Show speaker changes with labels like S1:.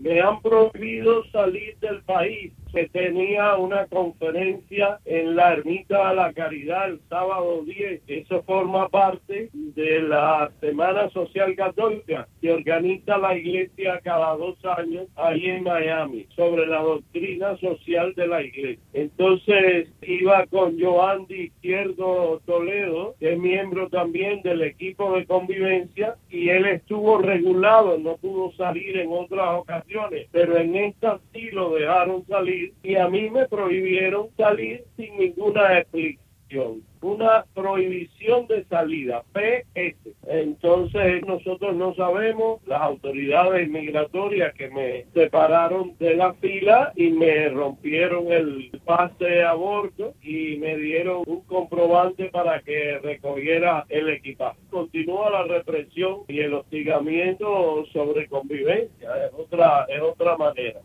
S1: Me han prohibido salir del país. Se tenía una conferencia en la Ermita de la Caridad el sábado 10. Eso forma parte de la Semana Social Católica que organiza la Iglesia cada 2 años ahí en Miami, sobre la doctrina social de la Iglesia. Entonces iba con Joandy Izquierdo Toledo, que es miembro también del equipo de convivencia, y él estuvo regulado, no pudo salir en otras ocasiones, pero en esta sí lo dejaron salir, y a mí me prohibieron salir sin ninguna explicación. Una prohibición de salida, PS. Entonces nosotros no sabemos, las autoridades migratorias que me separaron de la fila y me rompieron el pase a bordo y me dieron un comprobante para que recogiera el equipaje. Continúa la represión y el hostigamiento sobre convivencia, es otra manera.